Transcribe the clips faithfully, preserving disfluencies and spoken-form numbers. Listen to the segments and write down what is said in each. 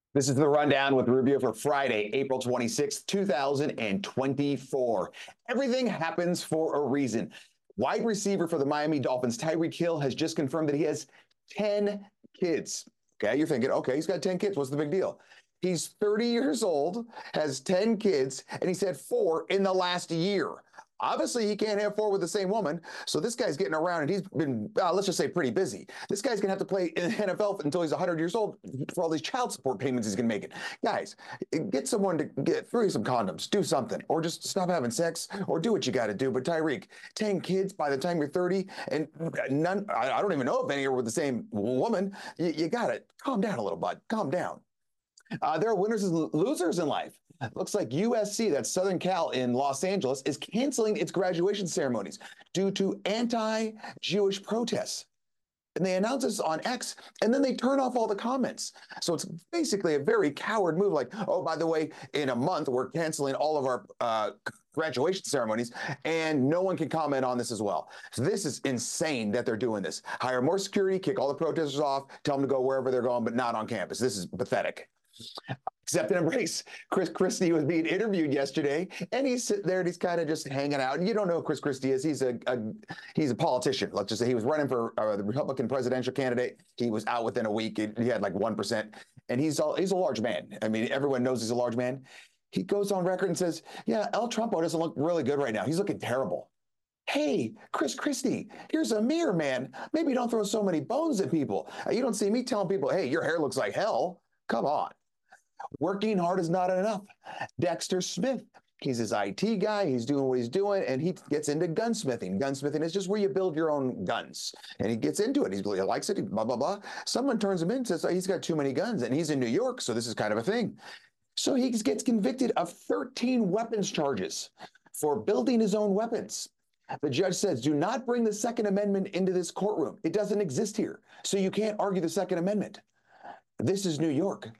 This is the rundown with Rubio for Friday, April twenty-sixth, two thousand twenty-four. Everything happens for a reason. Wide receiver for the Miami Dolphins, Tyreek Hill, has just confirmed that he has ten kids. Okay, you're thinking, okay, he's got ten kids. What's the big deal? He's thirty years old, has ten kids, and he's had four in the last year. Obviously, he can't have four with the same woman, so this guy's getting around, and he's been, uh, let's just say, pretty busy. This guy's going to have to play in the N F L until he's one hundred years old for all these child support payments he's going to make. It. Guys, get someone to get through some condoms, do something, or just stop having sex, or do what you got to do. But Tyreek, ten kids by the time you're thirty, and none, I don't even know if any are with the same woman. You, you got to calm down a little, bud. Calm down. Uh, there are winners and losers in life. Looks like U S C, that's Southern Cal in Los Angeles, is canceling its graduation ceremonies due to anti-Jewish protests. And they announce this on X, and then they turn off all the comments. So it's basically a very coward move, like, oh, by the way, in a month, we're canceling all of our uh, graduation ceremonies, and no one can comment on this as well. So this is insane that they're doing this. Hire more security, kick all the protesters off, tell them to go wherever they're going, but not on campus. This is pathetic. Accept and embrace. Chris Christie was being interviewed yesterday, and he's sitting there and he's kind of just hanging out. And you don't know who Chris Christie is. He's a, a he's a politician. Let's just say he was running for uh, the Republican presidential candidate. He was out within a week. He had like one percent, and he's all, he's a large man. I mean, everyone knows he's a large man. He goes on record and says, "Yeah, El Trumpo doesn't look really good right now. He's looking terrible." Hey, Chris Christie, here's a mirror, man. Maybe don't throw so many bones at people. You don't see me telling people, "Hey, your hair looks like hell." Come on. Working hard is not enough. Dexter Smith, he's his I T guy. He's doing what he's doing, and he gets into gunsmithing. Gunsmithing is just where you build your own guns. And he gets into it. He's, he likes it, blah, blah, blah. Someone turns him in and says, oh, he's got too many guns, and he's in New York, so this is kind of a thing. So he gets convicted of thirteen weapons charges for building his own weapons. The judge says, do not bring the Second Amendment into this courtroom. It doesn't exist here, so you can't argue the Second Amendment. This is New York.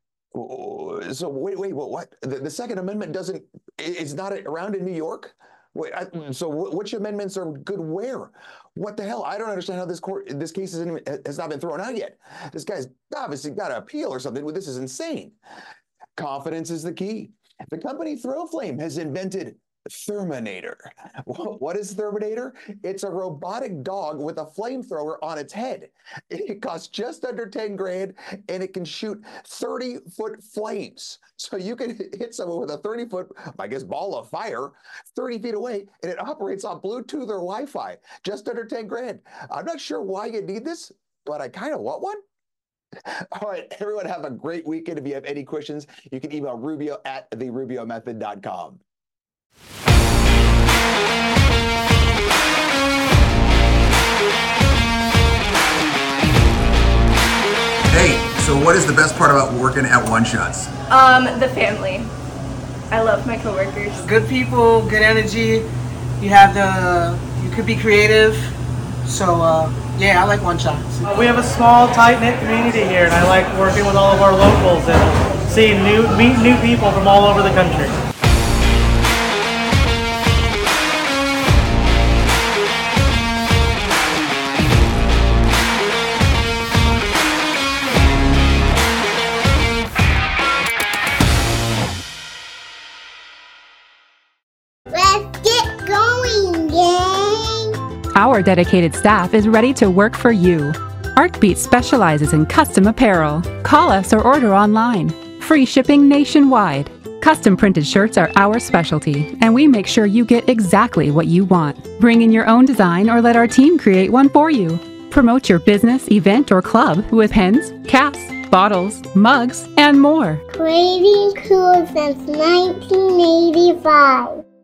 So wait, wait, what? what? The, the Second Amendment doesn't, it's not around in New York? Wait, I, so which amendments are good where? What the hell? I don't understand how this court, this case is in, has not been thrown out yet. This guy's obviously got to appeal or something. This is insane. Confidence is the key. The company Throwflame has invented Therminator. What is Therminator? It's a robotic dog with a flamethrower on its head. It costs just under ten grand, and it can shoot thirty foot flames. So you can hit someone with a thirty foot, I guess, ball of fire thirty feet away, and it operates on Bluetooth or Wi-Fi. Just under ten grand. I'm not sure why you need this, but I kind of want one. All right, everyone have a great weekend. If you have any questions, you can email Rubio at the rubio method dot com. Hey, so what is the best part about working at One Shots? Um, the family. I love my coworkers. Good people, good energy. You have the, you could be creative. So uh, yeah, I like One Shots. Uh, we have a small, tight-knit community here, and I like working with all of our locals and seeing new, meet new people from all over the country. Our dedicated staff is ready to work for you. ArtBeat specializes in custom apparel. Call us or order online. Free shipping nationwide. Custom printed shirts are our specialty, and we make sure you get exactly what you want. Bring in your own design or let our team create one for you. Promote your business, event, or club with pens, caps, bottles, mugs, and more. Creating cool since nineteen eighty-five.